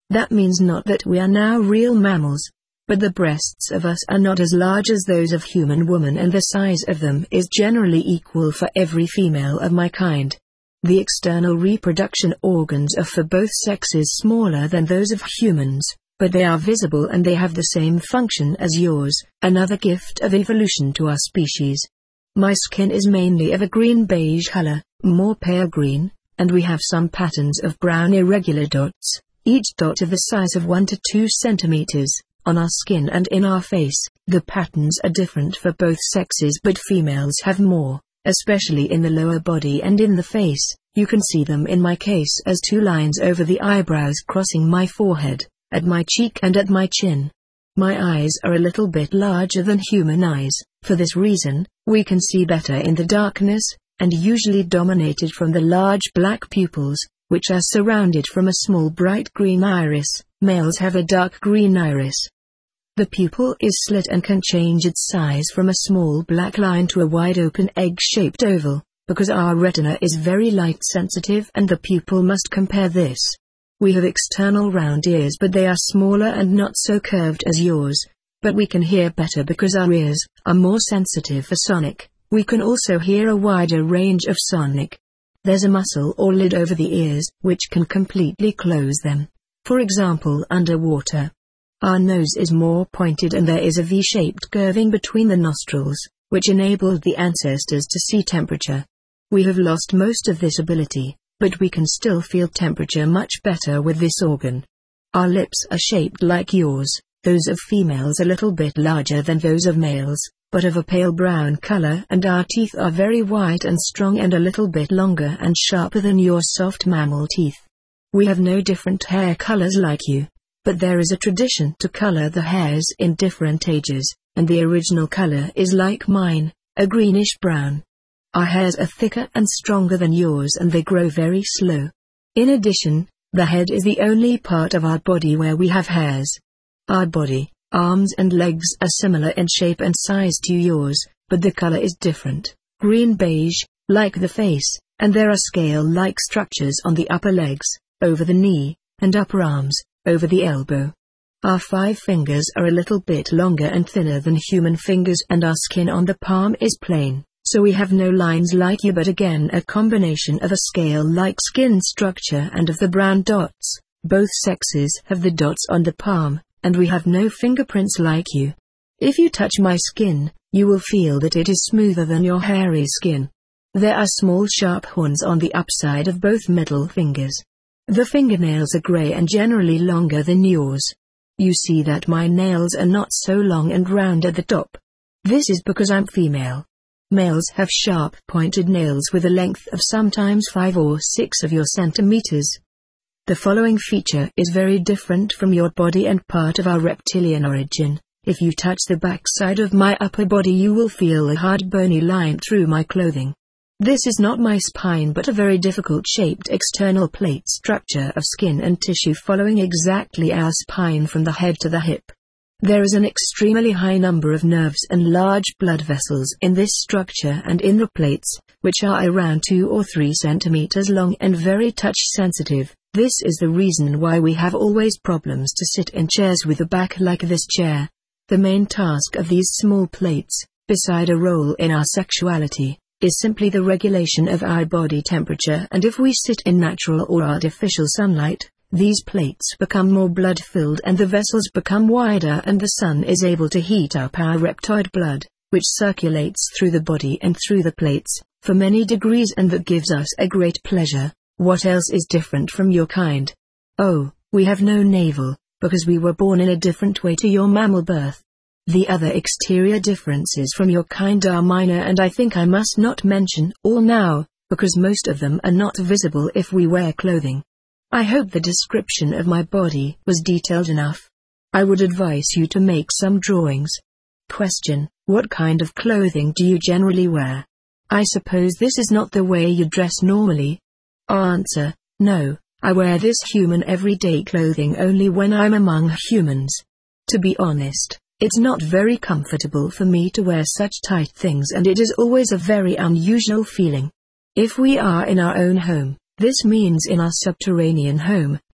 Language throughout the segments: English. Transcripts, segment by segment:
That means not that we are now real mammals, but the breasts of us are not as large as those of human woman, and the size of them is generally equal for every female of my kind. The external reproduction organs are for both sexes smaller than those of humans, but they are visible and they have the same function as yours, another gift of evolution to our species. My skin is mainly of a green-beige color, more pale green, and we have some patterns of brown irregular dots, each dot of the size of 1 to 2 centimeters. On our skin and in our face, the patterns are different for both sexes, but females have more, especially in the lower body and in the face. You can see them in my case as 2 lines over the eyebrows crossing my forehead, at my cheek and at my chin. My eyes are a little bit larger than human eyes. For this reason, we can see better in the darkness, and usually dominated from the large black pupils, which are surrounded from a small bright green iris. Males have a dark green iris. The pupil is slit and can change its size from a small black line to a wide open egg-shaped oval, because our retina is very light sensitive and the pupil must compare this. We have external round ears, but they are smaller and not so curved as yours, but we can hear better because our ears are more sensitive for sonic. We can also hear a wider range of sonic. There's a muscle or lid over the ears, which can completely close them. For example, underwater. Our nose is more pointed and there is a V-shaped curving between the nostrils, which enabled the ancestors to see temperature. We have lost most of this ability, but we can still feel temperature much better with this organ. Our lips are shaped like yours, those of females a little bit larger than those of males, but of a pale brown color, and our teeth are very white and strong and a little bit longer and sharper than your soft mammal teeth. We have no different hair colors like you, but there is a tradition to color the hairs in different ages, and the original color is like mine, a greenish brown. Our hairs are thicker and stronger than yours and they grow very slow. In addition, the head is the only part of our body where we have hairs. Our body, arms and legs are similar in shape and size to yours, but the color is different, green-beige, like the face, and there are scale-like structures on the upper legs, over the knee, and upper arms, over the elbow. Our 5 fingers are a little bit longer and thinner than human fingers, and our skin on the palm is plain, so we have no lines like you, but again a combination of a scale-like skin structure and of the brown dots. Both sexes have the dots on the palm, and we have no fingerprints like you. If you touch my skin, you will feel that it is smoother than your hairy skin. There are small sharp horns on the upside of both middle fingers. The fingernails are gray and generally longer than yours. You see that my nails are not so long and round at the top. This is because I'm female. Males have sharp pointed nails with a length of sometimes 5 or 6 of your centimeters. The following feature is very different from your body and part of our reptilian origin. If you touch the backside of my upper body, you will feel a hard bony line through my clothing. This is not my spine but a very difficult shaped external plate structure of skin and tissue following exactly our spine from the head to the hip. There is an extremely high number of nerves and large blood vessels in this structure and in the plates, which are around 2 or 3 centimeters long and very touch sensitive. This is the reason why we have always problems to sit in chairs with a back like this chair. The main task of these small plates, beside a role in our sexuality, is simply the regulation of our body temperature, and if we sit in natural or artificial sunlight, these plates become more blood-filled and the vessels become wider, and the sun is able to heat up our reptoid blood, which circulates through the body and through the plates, for many degrees, and that gives us a great pleasure. What else is different from your kind? Oh, we have no navel, because we were born in a different way to your mammal birth. The other exterior differences from your kind are minor, and I think I must not mention all now, because most of them are not visible if we wear clothing. I hope the description of my body was detailed enough. I would advise you to make some drawings. Question: what kind of clothing do you generally wear? I suppose this is not the way you dress normally. Answer: no, I wear this human everyday clothing only when I'm among humans. To be honest, it's not very comfortable for me to wear such tight things, and it is always a very unusual feeling. If we are in our own home, this means in our subterranean home,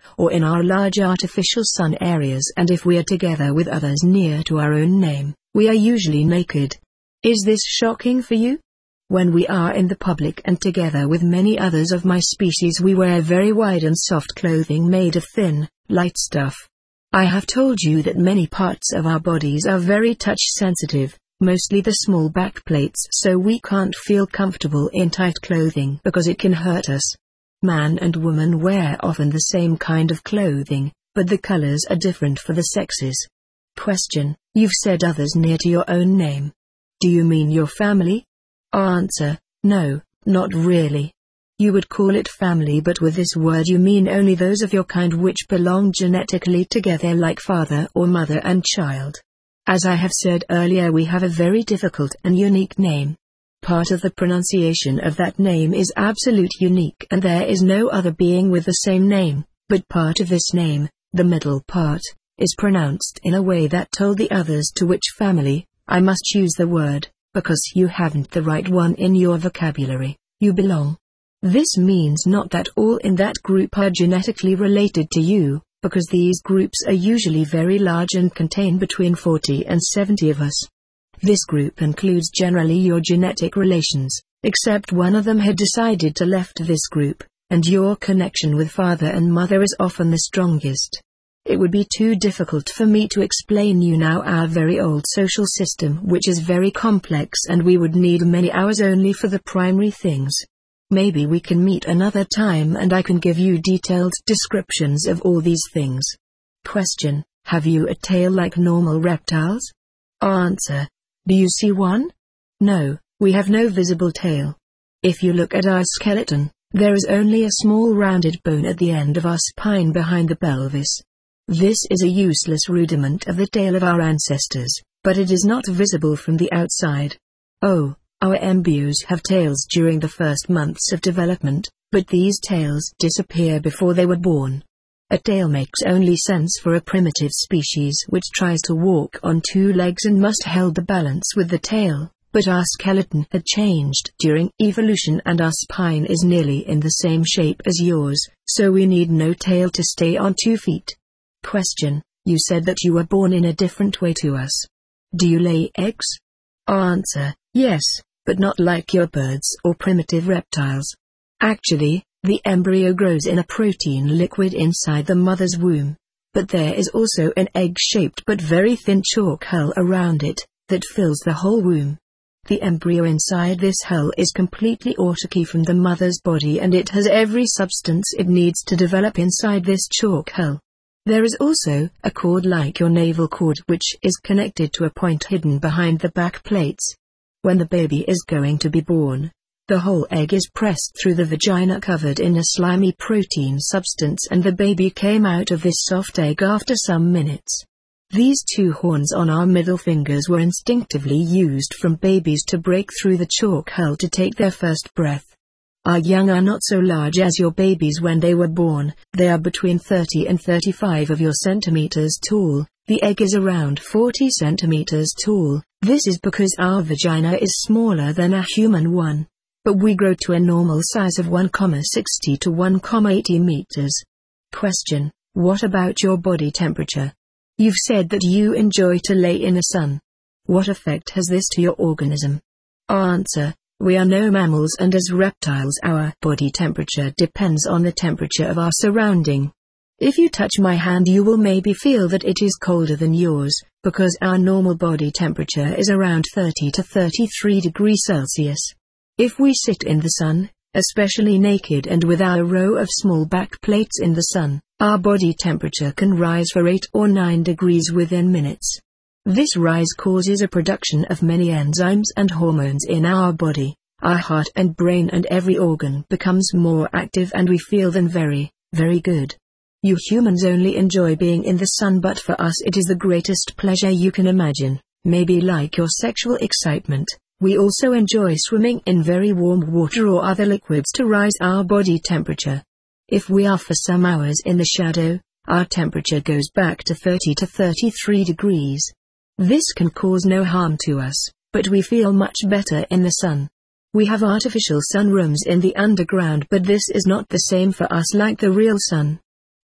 or in our large artificial sun areas, and if we are together with others near to our own name, we are usually naked. Is this shocking for you? When we are in the public and together with many others of my species, we wear very wide and soft clothing made of thin, light stuff. I have told you that many parts of our bodies are very touch-sensitive, mostly the small back plates, so we can't feel comfortable in tight clothing because it can hurt us. Man and woman wear often the same kind of clothing, but the colors are different for the sexes. Question: You've said others near to your own name. Do you mean your family? Answer: No, not really. You would call it family, but with this word you mean only those of your kind which belong genetically together, like father or mother and child. As I have said earlier, we have a very difficult and unique name. Part of the pronunciation of that name is absolute unique, and there is no other being with the same name, but part of this name, the middle part, is pronounced in a way that told the others to which family I must use the word, because you haven't the right one in your vocabulary, you belong. This means not that all in that group are genetically related to you, because these groups are usually very large and contain between 40 and 70 of us. This group includes generally your genetic relations, except one of them had decided to left this group, and your connection with father and mother is often the strongest. It would be too difficult for me to explain you now our very old social system, which is very complex, and we would need many hours only for the primary things. Maybe we can meet another time and I can give you detailed descriptions of all these things. Question: Have you a tail like normal reptiles? Answer: Do you see one? No, we have no visible tail. If you look at our skeleton, there is only a small rounded bone at the end of our spine behind the pelvis. This is a useless rudiment of the tail of our ancestors, but it is not visible from the outside. Oh, our embryos have tails during the first months of development, but these tails disappear before they were born. A tail makes only sense for a primitive species which tries to walk on two legs and must hold the balance with the tail, but our skeleton had changed during evolution and our spine is nearly in the same shape as yours, so we need no tail to stay on 2 feet. Question: You said that you were born in a different way to us. Do you lay eggs? Answer: Yes, but not like your birds or primitive reptiles. Actually, the embryo grows in a protein liquid inside the mother's womb, but there is also an egg-shaped but very thin chalk hull around it, that fills the whole womb. The embryo inside this hull is completely autarky from the mother's body, and it has every substance it needs to develop inside this chalk hull. There is also a cord like your navel cord which is connected to a point hidden behind the back plates. When the baby is going to be born, the whole egg is pressed through the vagina covered in a slimy protein substance, and the baby came out of this soft egg after some minutes. These 2 horns on our middle fingers were instinctively used from babies to break through the chalk hull to take their first breath. Our young are not so large as your babies when they were born. They are between 30 and 35 of your centimeters tall. The egg is around 40 centimeters tall. This is because our vagina is smaller than a human one, but we grow to a normal size of 1,60 to 1,80 meters. Question: What about your body temperature? You've said that you enjoy to lay in the sun. What effect has this to your organism? Answer: We are no mammals, and as reptiles our body temperature depends on the temperature of our surrounding. If you touch my hand you will maybe feel that it is colder than yours, because our normal body temperature is around 30 to 33 degrees Celsius. If we sit in the sun, especially naked and with our row of small back plates in the sun, our body temperature can rise for 8 or 9 degrees within minutes. This rise causes a production of many enzymes and hormones in our body. Our heart and brain and every organ becomes more active, and we feel then very, very good. You humans only enjoy being in the sun, but for us it is the greatest pleasure you can imagine. Maybe like your sexual excitement, we also enjoy swimming in very warm water or other liquids to rise our body temperature. If we are for some hours in the shadow, our temperature goes back to 30 to 33 degrees. This can cause no harm to us, but we feel much better in the sun. We have artificial sun rooms in the underground, but this is not the same for us like the real sun.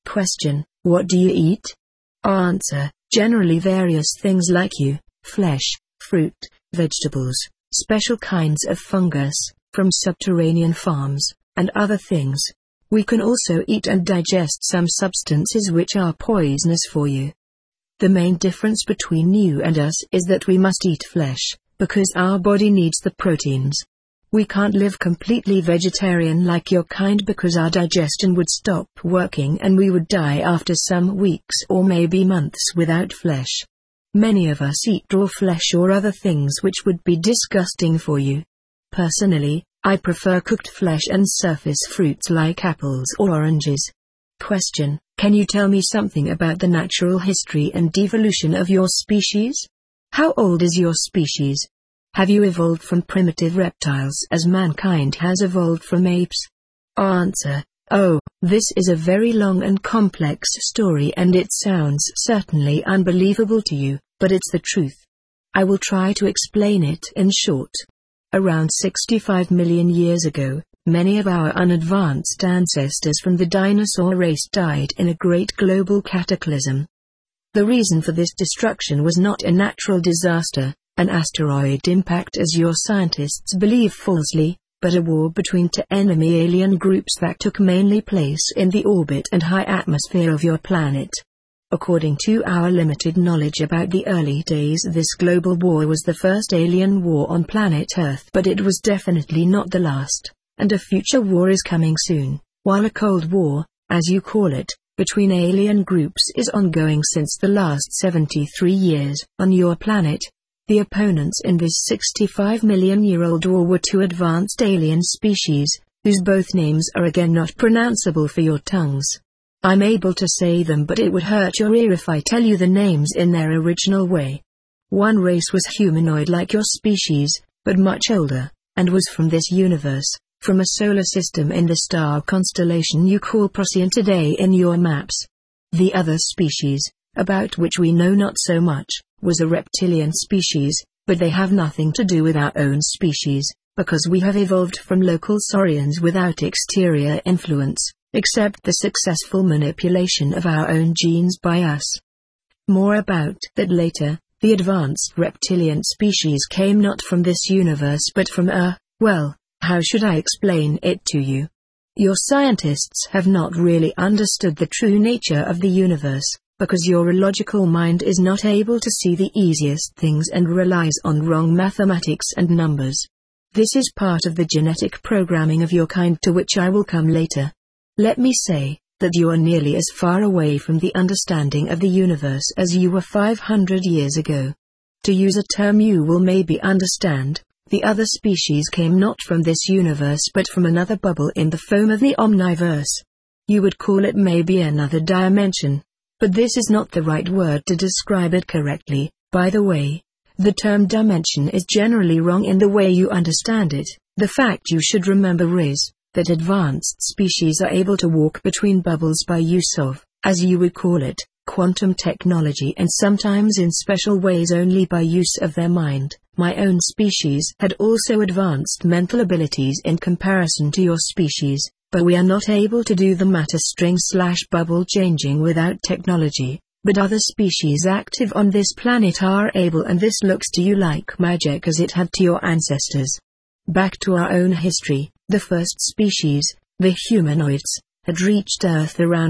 Question: What do you eat? Answer: generally various things like flesh, fruit, vegetables, special kinds of fungus, from subterranean farms, and other things. We can also eat and digest some substances which are poisonous for you. The main difference between you and us is that we must eat flesh, because our body needs the proteins. We can't live completely vegetarian like your kind because our digestion would stop working and we would die after some weeks or maybe months without flesh. Many of us eat raw flesh or other things which would be disgusting for you. Personally, I prefer cooked flesh and surface fruits like apples or oranges. Question: Can you tell me something about the natural history and evolution of your species? How old is your species? Have you evolved from primitive reptiles as mankind has evolved from apes? Answer: Oh, this is a very long and complex story and it sounds certainly unbelievable to you, but it's the truth. I will try to explain it in short. Around 65 million years ago, many of our unadvanced ancestors from the dinosaur race died in a great global cataclysm. The reason for this destruction was not a natural disaster, an asteroid impact as your scientists believe falsely, but a war between two enemy alien groups that took mainly place in the orbit and high atmosphere of your planet. According to our limited knowledge about the early days, this global war was the first alien war on planet Earth, but it was definitely not the last, and a future war is coming soon, while a Cold War, as you call it, between alien groups is ongoing since the last 73 years on your planet. The opponents in this 65-million-year-old war were two advanced alien species, whose both names are again not pronounceable for your tongues. I'm able to say them, but it would hurt your ear if I tell you the names in their original way. One race was humanoid like your species, but much older, and was from this universe, from a solar system in the star constellation you call Procyon today in your maps. The other species, about which we know not so much, was a reptilian species, but they have nothing to do with our own species, because we have evolved from local saurians without exterior influence, except the successful manipulation of our own genes by us. More about that later. The advanced reptilian species came not from this universe but from well, how should I explain it to you? Your scientists have not really understood the true nature of the universe, because your illogical mind is not able to see the easiest things and relies on wrong mathematics and numbers. This is part of the genetic programming of your kind, to which I will come later. Let me say that you are nearly as far away from the understanding of the universe as you were 500 years ago. To use a term you will maybe understand, the other species came not from this universe but from another bubble in the foam of the omniverse. You would call it maybe another dimension. But this is not the right word to describe it correctly. By the way, the term dimension is generally wrong in the way you understand it. The fact you should remember is that advanced species are able to walk between bubbles by use of, as you would call it, quantum technology, and sometimes in special ways only by use of their mind. My own species had also advanced mental abilities in comparison to your species, but we are not able to do the matter string/bubble changing without technology. But other species active on this planet are able, and this looks to you like magic as it had to your ancestors. Back to our own history, the first species, the humanoids, had reached Earth around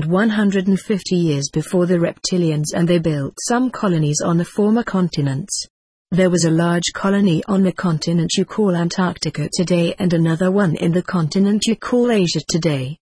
150 years before the reptilians, and they built some colonies on the former continents. There was a large colony on the continent you call Antarctica today and another one in the continent you call Asia today.